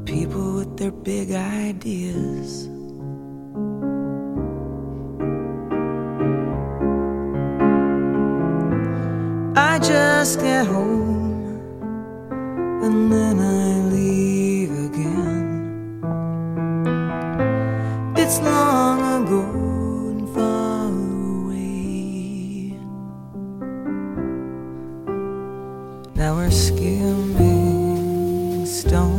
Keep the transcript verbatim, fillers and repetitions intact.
people with their big ideas. I just get home and then I leave again. It's long ago and far away. Now we're skimming stone.